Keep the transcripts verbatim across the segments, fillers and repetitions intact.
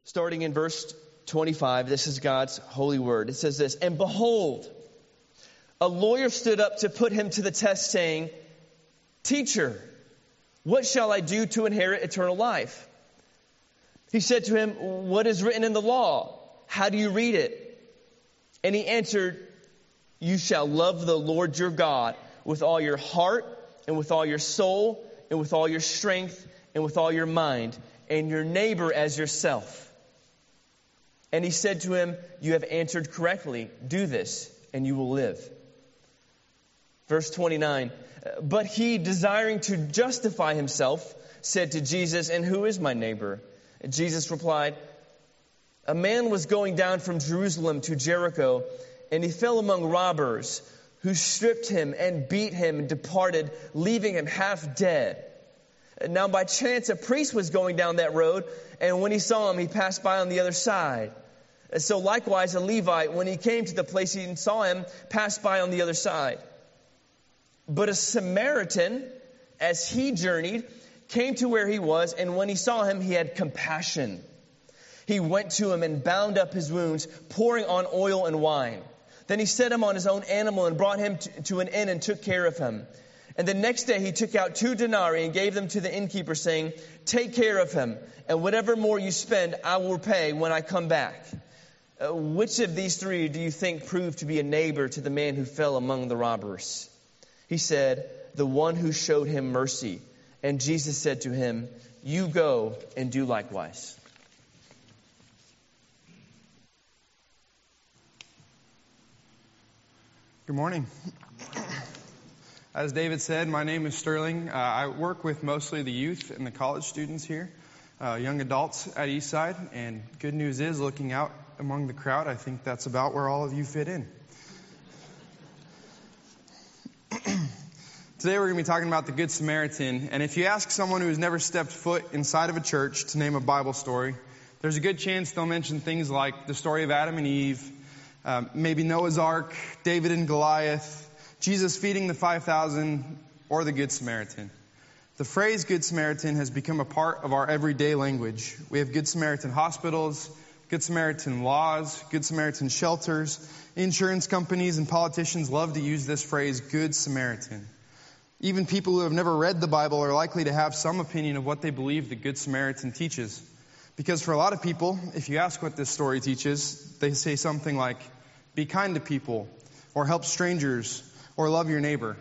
starting in verse twenty-five. This is God's holy word. It says this, "And behold, a lawyer stood up to put him to the test, saying, 'Teacher, what shall I do to inherit eternal life?' He said to him, 'What is written in the law? How do you read it?' And he answered, 'You shall love the Lord your God with all your heart and with all your soul and with all your strength and with all your mind, and your neighbor as yourself.' And he said to him, 'You have answered correctly. Do this, and you will live.'" Verse twenty-nine, "But he, desiring to justify himself, said to Jesus, 'And who is my neighbor?' And Jesus replied, 'A man was going down from Jerusalem to Jericho, and he fell among robbers, who stripped him and beat him and departed, leaving him half dead. Now by chance a priest was going down that road, and when he saw him, he passed by on the other side. And so likewise a Levite, when he came to the place and saw him, passed by on the other side. But a Samaritan, as he journeyed, came to where he was, and when he saw him, he had compassion. He went to him and bound up his wounds, pouring on oil and wine. Then he set him on his own animal and brought him to, to an inn and took care of him. And the next day he took out two denarii and gave them to the innkeeper, saying, 'Take care of him, and whatever more you spend, I will repay when I come back.' Uh, which of these three do you think proved to be a neighbor to the man who fell among the robbers?" He said, "The one who showed him mercy." And Jesus said to him, "You go and do likewise." Good morning. As David said, my name is Sterling. Uh, I work with mostly the youth and the college students here, uh, young adults at Eastside. And good news is, looking out among the crowd, I think that's about where all of you fit in. Today we're going to be talking about the Good Samaritan. And if you ask someone who has never stepped foot inside of a church to name a Bible story, there's a good chance they'll mention things like the story of Adam and Eve, uh, maybe Noah's Ark, David and Goliath, Jesus feeding the five thousand, or the Good Samaritan. The phrase Good Samaritan has become a part of our everyday language. We have Good Samaritan hospitals, Good Samaritan laws, Good Samaritan shelters. Insurance companies and politicians love to use this phrase, Good Samaritan. Even people who have never read the Bible are likely to have some opinion of what they believe the Good Samaritan teaches. Because for a lot of people, if you ask what this story teaches, they say something like, be kind to people, or help strangers, or love your neighbor.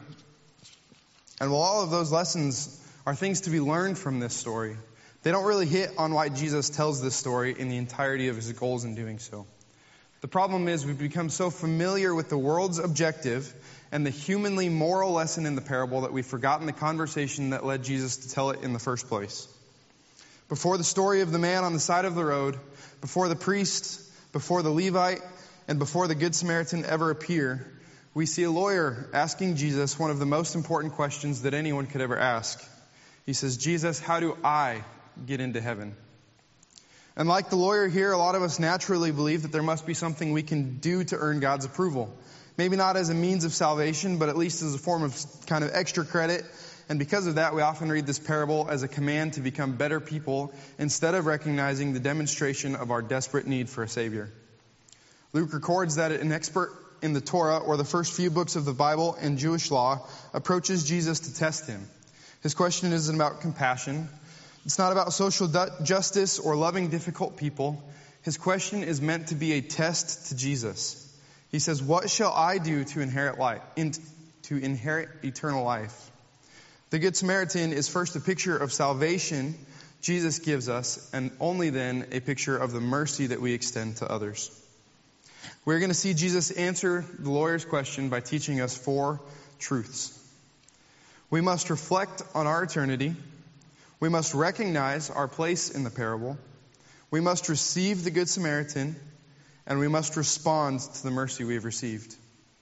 And while all of those lessons are things to be learned from this story, they don't really hit on why Jesus tells this story in the entirety of his goals in doing so. The problem is we've become so familiar with the world's objective and the humanly moral lesson in the parable that we've forgotten the conversation that led Jesus to tell it in the first place. Before the story of the man on the side of the road, before the priest, before the Levite, and before the Good Samaritan ever appear, we see a lawyer asking Jesus one of the most important questions that anyone could ever ask. He says, "Jesus, how do I get into heaven?" And like the lawyer here, a lot of us naturally believe that there must be something we can do to earn God's approval. Maybe not as a means of salvation, but at least as a form of kind of extra credit. And because of that, we often read this parable as a command to become better people instead of recognizing the demonstration of our desperate need for a Savior. Luke records that an expert in the Torah, or the first few books of the Bible and Jewish law, approaches Jesus to test him. His question isn't about compassion. It's not about social justice or loving difficult people. His question is meant to be a test to Jesus. He says, "What shall I do to inherit life, in, to inherit eternal life?" The Good Samaritan is first a picture of salvation Jesus gives us, and only then a picture of the mercy that we extend to others. We're going to see Jesus answer the lawyer's question by teaching us four truths. We must reflect on our eternity. We must recognize our place in the parable. We must receive the Good Samaritan. And we must respond to the mercy we have received.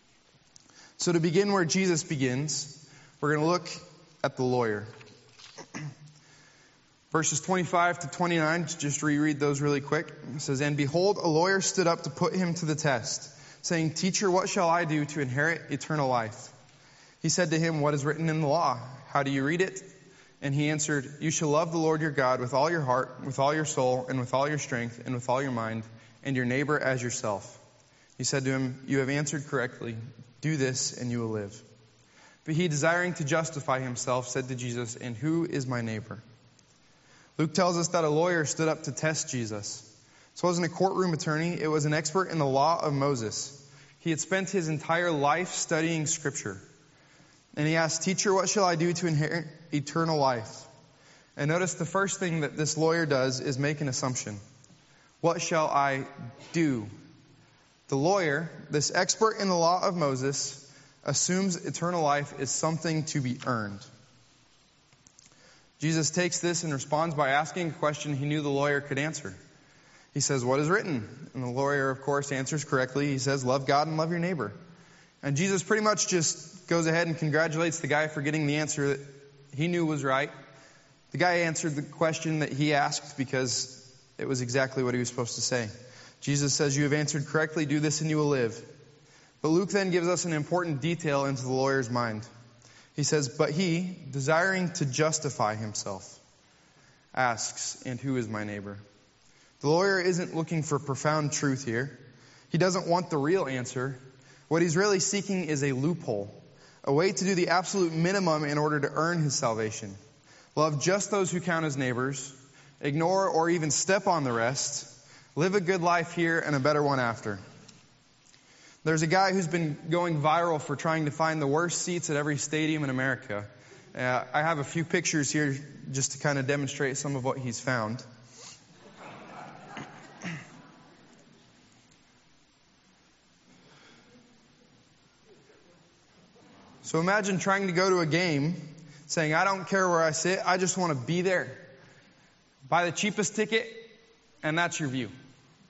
So to begin where Jesus begins, we're going to look at the lawyer. Verses twenty-five to twenty-nine, just reread those really quick. It says, "And behold, a lawyer stood up to put him to the test, saying, 'Teacher, what shall I do to inherit eternal life?' He said to him, 'What is written in the law? How do you read it?' And he answered, "You shall love the Lord your God with all your heart, with all your soul, and with all your strength, and with all your mind, and your neighbor as yourself." He said to him, "You have answered correctly. Do this, and you will live." But he, desiring to justify himself, said to Jesus, "And who is my neighbor?" Luke tells us that a lawyer stood up to test Jesus. This wasn't a courtroom attorney. It was an expert in the law of Moses. He had spent his entire life studying Scripture. And he asked, "Teacher, what shall I do to inherit eternal life?" And notice the first thing that this lawyer does is make an assumption. What shall I do? The lawyer, this expert in the law of Moses, assumes eternal life is something to be earned. Jesus takes this and responds by asking a question he knew the lawyer could answer. He says, "What is written?" And the lawyer, of course, answers correctly. He says, "Love God and love your neighbor." And Jesus pretty much just goes ahead and congratulates the guy for getting the answer that he knew was right. The guy answered the question that he asked because it was exactly what he was supposed to say. Jesus says, "You have answered correctly. Do this and you will live." But Luke then gives us an important detail into the lawyer's mind. He says, "But he, desiring to justify himself, asks, 'And who is my neighbor?'" The lawyer isn't looking for profound truth here. He doesn't want the real answer. What he's really seeking is a loophole, a way to do the absolute minimum in order to earn his salvation. Love just those who count as neighbors, ignore or even step on the rest, live a good life here and a better one after. There's a guy who's been going viral for trying to find the worst seats at every stadium in America. Uh, I have a few pictures here just to kind of demonstrate some of what he's found. So imagine trying to go to a game saying, "I don't care where I sit, I just want to be there. Buy the cheapest ticket, and that's your view."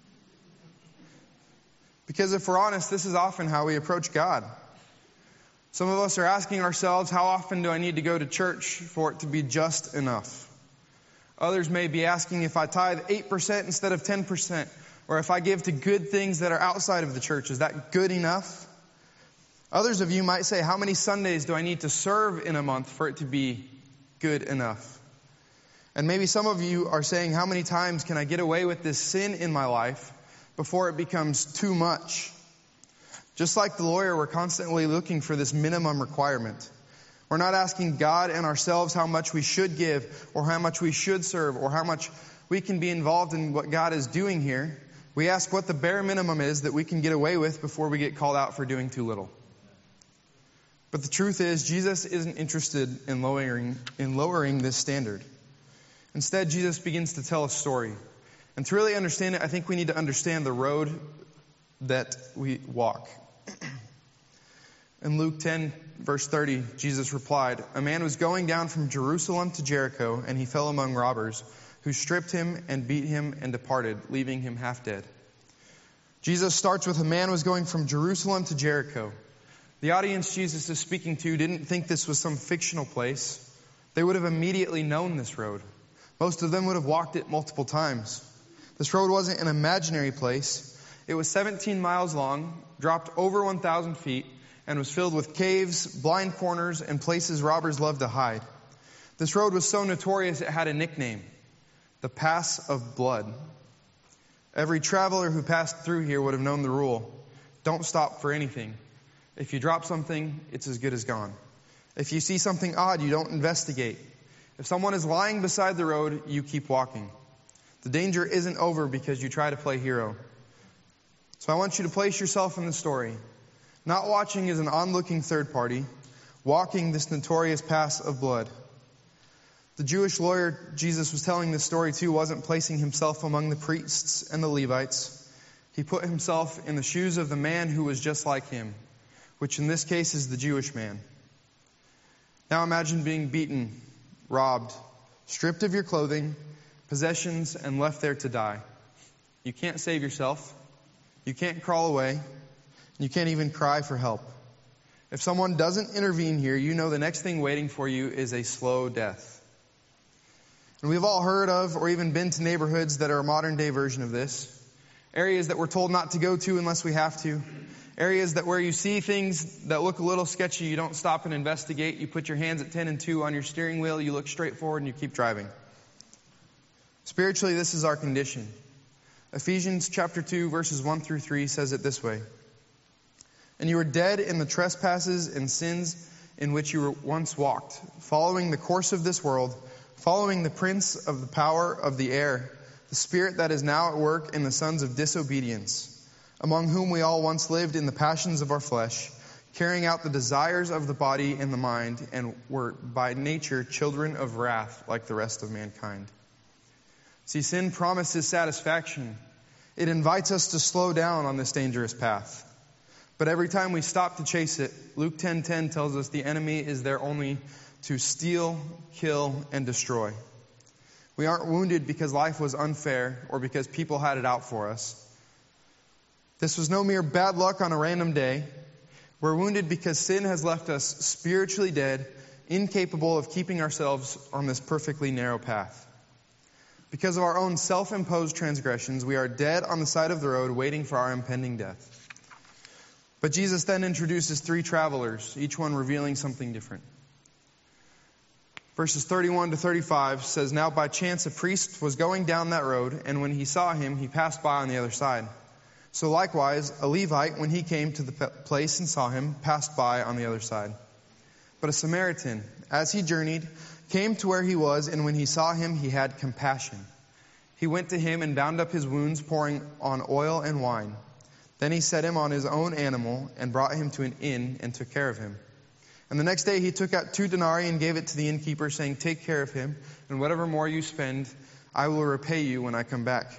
Because if we're honest, this is often how we approach God. Some of us are asking ourselves, how often do I need to go to church for it to be just enough? Others may be asking if I tithe eight percent instead of ten percent, or if I give to good things that are outside of the church, is that good enough? Others of you might say, how many Sundays do I need to serve in a month for it to be good enough? And maybe some of you are saying, how many times can I get away with this sin in my life before it becomes too much? Just like the lawyer, we're constantly looking for this minimum requirement. We're not asking God and ourselves how much we should give, or how much we should serve, or how much we can be involved in what God is doing here. We ask what the bare minimum is that we can get away with before we get called out for doing too little. But the truth is, Jesus isn't interested in lowering, in lowering this standard. Instead, Jesus begins to tell a story. And to really understand it, I think we need to understand the road that we walk. In Luke ten, verse thirty, Jesus replied, "A man was going down from Jerusalem to Jericho, and he fell among robbers, who stripped him and beat him and departed, leaving him half dead." Jesus starts with a man was going from Jerusalem to Jericho. The audience Jesus is speaking to didn't think this was some fictional place. They would have immediately known this road. Most of them would have walked it multiple times. This road wasn't an imaginary place. It was seventeen miles long, dropped over one thousand feet, and was filled with caves, blind corners, and places robbers loved to hide. This road was so notorious it had a nickname, the Pass of Blood. Every traveler who passed through here would have known the rule. Don't stop for anything. If you drop something, it's as good as gone. If you see something odd, you don't investigate. If someone is lying beside the road, you keep walking. The danger isn't over because you try to play hero. So I want you to place yourself in the story. Not watching as an onlooking third party, walking this notorious pass of blood. The Jewish lawyer Jesus was telling this story to wasn't placing himself among the priests and the Levites. He put himself in the shoes of the man who was just like him, which in this case is the Jewish man. Now imagine being beaten, robbed, stripped of your clothing, possessions, and left there to die. You can't save yourself. You can't crawl away. You can't even cry for help. If someone doesn't intervene here, you know the next thing waiting for you is a slow death. And we've all heard of or even been to neighborhoods that are a modern day version of this. Areas that we're told not to go to unless we have to. Areas that where you see things that look a little sketchy, you don't stop and investigate. You put your hands at ten and two on your steering wheel, you look straight forward, and you keep driving. Spiritually, this is our condition. Ephesians chapter two, verses one through three says it this way. And you were dead in the trespasses and sins in which you were once walked, following the course of this world, following the prince of the power of the air, the spirit that is now at work in the sons of disobedience, among whom we all once lived in the passions of our flesh, carrying out the desires of the body and the mind, and were by nature children of wrath like the rest of mankind. See, sin promises satisfaction. It invites us to slow down on this dangerous path. But every time we stop to chase it, Luke ten ten tells us the enemy is there only to steal, kill, and destroy. We aren't wounded because life was unfair or because people had it out for us. This was no mere bad luck on a random day. We're wounded because sin has left us spiritually dead, incapable of keeping ourselves on this perfectly narrow path. Because of our own self-imposed transgressions, we are dead on the side of the road waiting for our impending death. But Jesus then introduces three travelers, each one revealing something different. Verses thirty-one to thirty-five says, Now by chance a priest was going down that road, and when he saw him, he passed by on the other side. So likewise, a Levite, when he came to the place and saw him, passed by on the other side. But a Samaritan, as he journeyed, came to where he was, and when he saw him, he had compassion. He went to him and bound up his wounds, pouring on oil and wine. Then he set him on his own animal and brought him to an inn and took care of him. And the next day he took out two denarii and gave it to the innkeeper, saying, Take care of him, and whatever more you spend, I will repay you when I come back.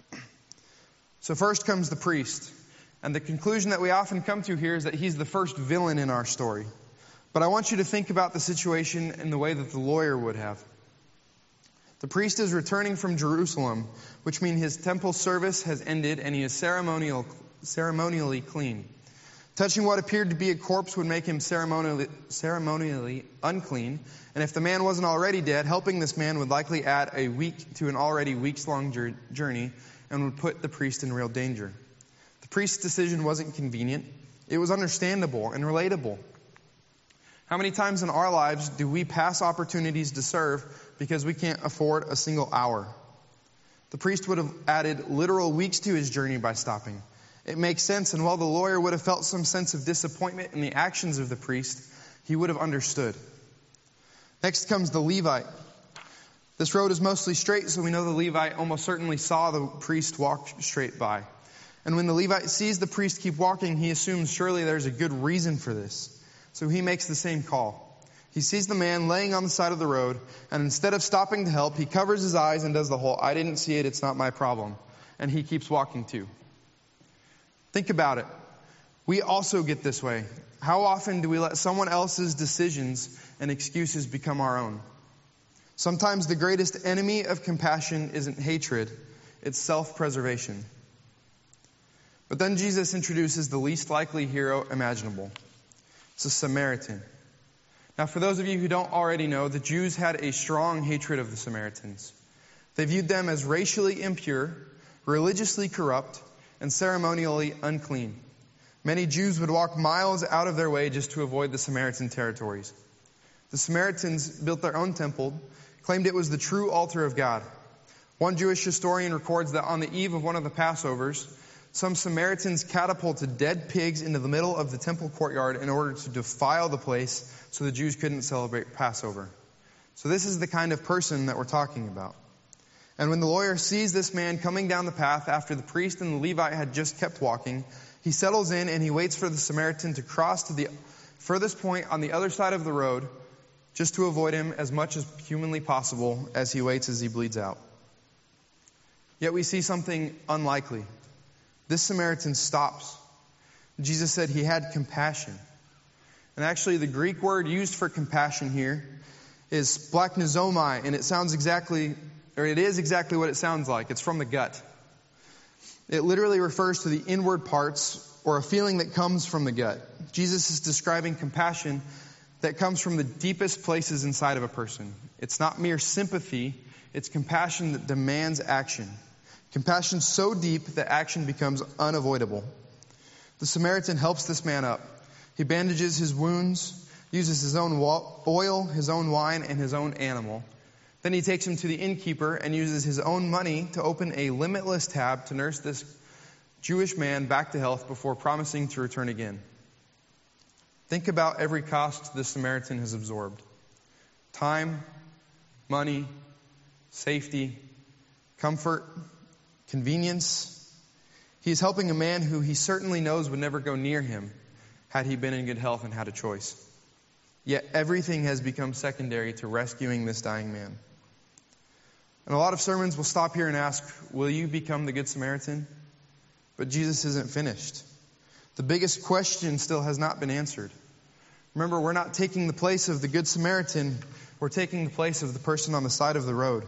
So first comes the priest. And the conclusion that we often come to here is that he's the first villain in our story. But I want you to think about the situation in the way that the lawyer would have. The priest is returning from Jerusalem, which means his temple service has ended and he is ceremonial, ceremonially clean. Touching what appeared to be a corpse would make him ceremonially, ceremonially unclean. And if the man wasn't already dead, helping this man would likely add a week to an already weeks-long journey and would put the priest in real danger. The priest's decision wasn't convenient. It was understandable and relatable. How many times in our lives do we pass opportunities to serve because we can't afford a single hour? The priest would have added literal weeks to his journey by stopping. It makes sense, and while the lawyer would have felt some sense of disappointment in the actions of the priest, he would have understood. Next comes the Levite. This road is mostly straight, so we know the Levite almost certainly saw the priest walk straight by. And when the Levite sees the priest keep walking, he assumes surely there's a good reason for this. So he makes the same call. He sees the man laying on the side of the road, and instead of stopping to help, he covers his eyes and does the whole, I didn't see it, it's not my problem. And he keeps walking too. Think about it. We also get this way. How often do we let someone else's decisions and excuses become our own? Sometimes the greatest enemy of compassion isn't hatred, it's self-preservation. But then Jesus introduces the least likely hero imaginable. It's a Samaritan. Now, for those of you who don't already know, the Jews had a strong hatred of the Samaritans. They viewed them as racially impure, religiously corrupt, and ceremonially unclean. Many Jews would walk miles out of their way just to avoid the Samaritan territories. The Samaritans built their own temple, claimed it was the true altar of God. One Jewish historian records that on the eve of one of the Passovers, some Samaritans catapulted dead pigs into the middle of the temple courtyard in order to defile the place so the Jews couldn't celebrate Passover. So this is the kind of person that we're talking about. And when the lawyer sees this man coming down the path after the priest and the Levite had just kept walking, he settles in and he waits for the Samaritan to cross to the furthest point on the other side of the road just to avoid him as much as humanly possible as he waits as he bleeds out. Yet we see something unlikely. This Samaritan stops. Jesus said he had compassion. And actually the Greek word used for compassion here is splachnozoomai, and it sounds exactly, or it is exactly what it sounds like. It's from the gut. It literally refers to the inward parts or a feeling that comes from the gut. Jesus is describing compassion that comes from the deepest places inside of a person. It's not mere sympathy, it's compassion that demands action. Compassion so deep that action becomes unavoidable. The Samaritan helps this man up. He bandages his wounds, uses his own oil, his own wine, and his own animal. Then he takes him to the innkeeper and uses his own money to open a limitless tab to nurse this Jewish man back to health before promising to return again. Think about every cost the Samaritan has absorbed. Time, money, safety, comfort, convenience. He is helping a man who he certainly knows would never go near him had he been in good health and had a choice. Yet everything has become secondary to rescuing this dying man. And a lot of sermons will stop here and ask, will you become the Good Samaritan? But Jesus isn't finished. The biggest question still has not been answered. Remember, we're not taking the place of the Good Samaritan. We're taking the place of the person on the side of the road.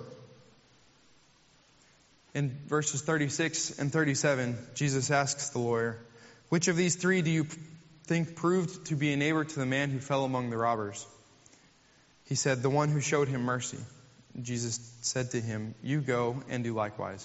In verses thirty-six and thirty-seven, Jesus asks the lawyer, which of these three do you think proved to be a neighbor to the man who fell among the robbers? He said, the one who showed him mercy. Jesus said to him, you go and do likewise.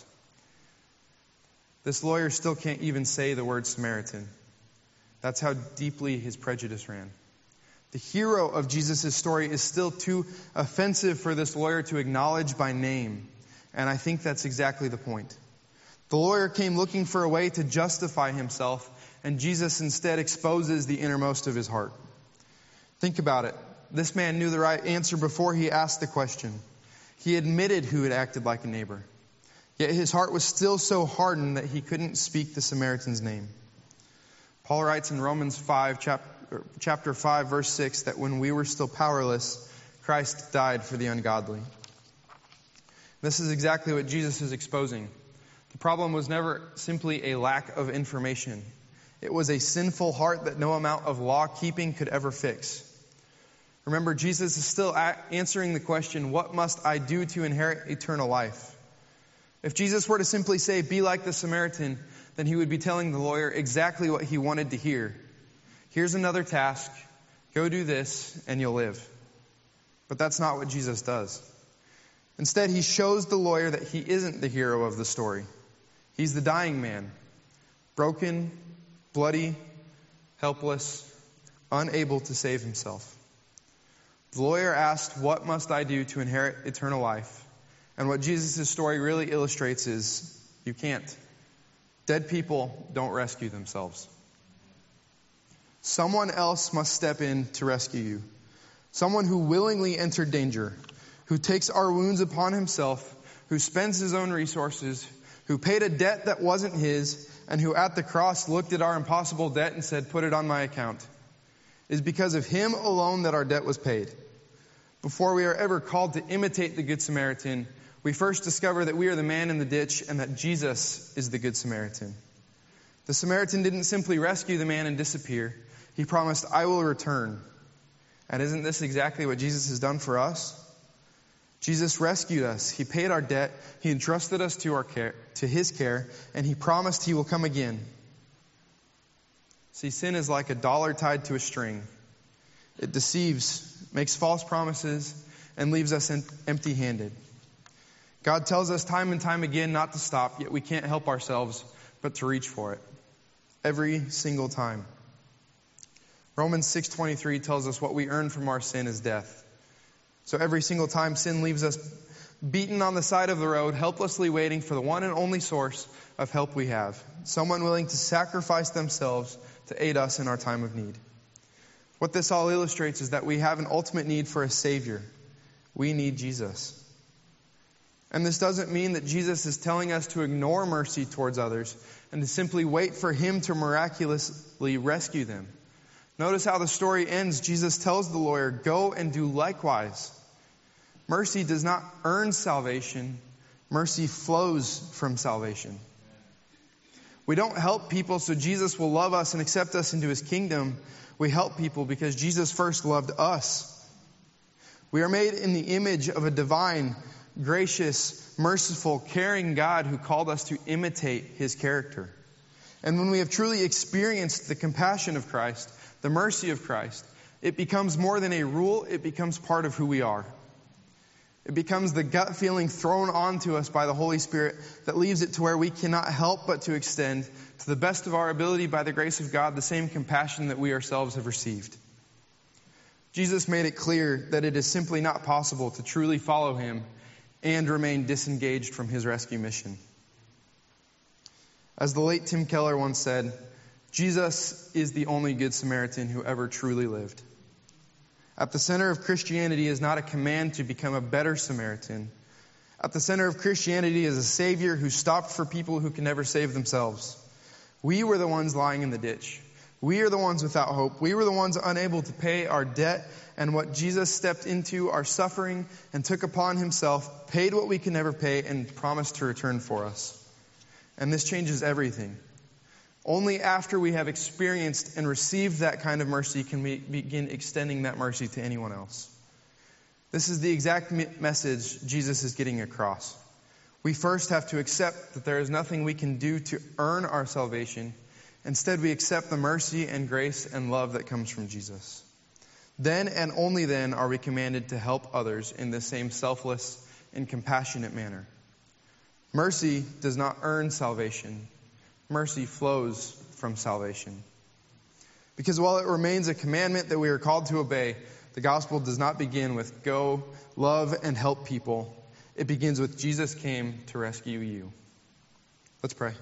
This lawyer still can't even say the word Samaritan. That's how deeply his prejudice ran. The hero of Jesus' story is still too offensive for this lawyer to acknowledge by name. And I think that's exactly the point. The lawyer came looking for a way to justify himself, and Jesus instead exposes the innermost of his heart. Think about it. This man knew the right answer before he asked the question. He admitted who had acted like a neighbor. Yet his heart was still so hardened that he couldn't speak the Samaritan's name. Paul writes in Romans five, chapter five, verse six, that when we were still powerless, Christ died for the ungodly. This is exactly what Jesus is exposing. The problem was never simply a lack of information. It was a sinful heart that no amount of law keeping could ever fix. Remember, Jesus is still answering the question, what must I do to inherit eternal life? If Jesus were to simply say, be like the Samaritan, then he would be telling the lawyer exactly what he wanted to hear. Here's another task. Go do this and you'll live. But that's not what Jesus does. Instead, he shows the lawyer that he isn't the hero of the story. He's the dying man. Broken, bloody, helpless, unable to save himself. The lawyer asked, what must I do to inherit eternal life? And what Jesus' story really illustrates is, you can't. Dead people don't rescue themselves. Someone else must step in to rescue you. Someone who willingly entered danger, who takes our wounds upon himself, who spends his own resources, who paid a debt that wasn't his, and who at the cross looked at our impossible debt and said, put it on my account. It is because of him alone that our debt was paid. Before we are ever called to imitate the Good Samaritan, we first discover that we are the man in the ditch and that Jesus is the Good Samaritan. The Samaritan didn't simply rescue the man and disappear. He promised, I will return. And isn't this exactly what Jesus has done for us? Jesus rescued us. He paid our debt. He entrusted us to our care, to his care, and he promised he will come again. See, sin is like a dollar tied to a string. It deceives, makes false promises, and leaves us empty-handed. God tells us time and time again not to stop, yet we can't help ourselves but to reach for it. Every single time. Romans six twenty-three tells us what we earn from our sin is death. So every single time sin leaves us beaten on the side of the road, helplessly waiting for the one and only source of help we have. Someone willing to sacrifice themselves to aid us in our time of need. What this all illustrates is that we have an ultimate need for a Savior. We need Jesus. And this doesn't mean that Jesus is telling us to ignore mercy towards others and to simply wait for him to miraculously rescue them. Notice how the story ends. Jesus tells the lawyer, go and do likewise. Mercy does not earn salvation. Mercy flows from salvation. We don't help people so Jesus will love us and accept us into his kingdom. We help people because Jesus first loved us. We are made in the image of a divine, gracious, merciful, caring God who called us to imitate his character. And when we have truly experienced the compassion of Christ, the mercy of Christ, it becomes more than a rule, it becomes part of who we are. It becomes the gut feeling thrown onto us by the Holy Spirit that leaves it to where we cannot help but to extend, to the best of our ability by the grace of God, the same compassion that we ourselves have received. Jesus made it clear that it is simply not possible to truly follow him and remain disengaged from his rescue mission. As the late Tim Keller once said, Jesus is the only Good Samaritan who ever truly lived. At the center of Christianity is not a command to become a better Samaritan. At the center of Christianity is a Savior who stopped for people who can never save themselves. We were the ones lying in the ditch. We are the ones without hope. We were the ones unable to pay our debt, and what Jesus stepped into, our suffering, and took upon himself, paid what we could never pay, and promised to return for us. And this changes everything. Only after we have experienced and received that kind of mercy can we begin extending that mercy to anyone else. This is the exact message Jesus is getting across. We first have to accept that there is nothing we can do to earn our salvation. Instead, we accept the mercy and grace and love that comes from Jesus. Then and only then are we commanded to help others in the same selfless and compassionate manner. Mercy does not earn salvation. Mercy flows from salvation. Because while it remains a commandment that we are called to obey, the gospel does not begin with go, love, and help people. It begins with Jesus came to rescue you. Let's pray.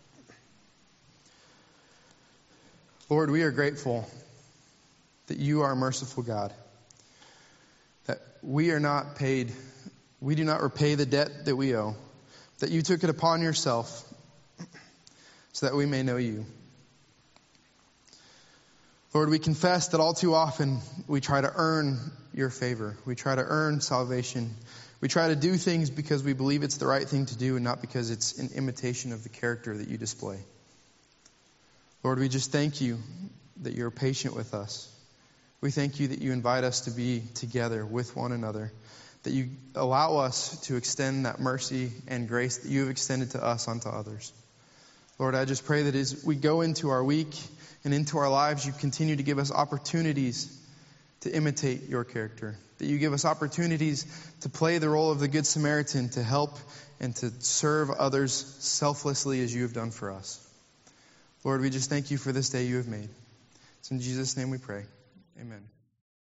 Lord, we are grateful that you are a merciful God, that we are not paid, we do not repay the debt that we owe, that you took it upon yourself so that we may know you. Lord, we confess that all too often we try to earn your favor. We try to earn salvation. We try to do things because we believe it's the right thing to do and not because it's an imitation of the character that you display. Lord, we just thank you that you're patient with us. We thank you that you invite us to be together with one another, that you allow us to extend that mercy and grace that you have extended to us onto others. Lord, I just pray that as we go into our week and into our lives, you continue to give us opportunities to imitate your character, that you give us opportunities to play the role of the Good Samaritan, to help and to serve others selflessly as you have done for us. Lord, we just thank you for this day you have made. It's in Jesus' name we pray. Amen.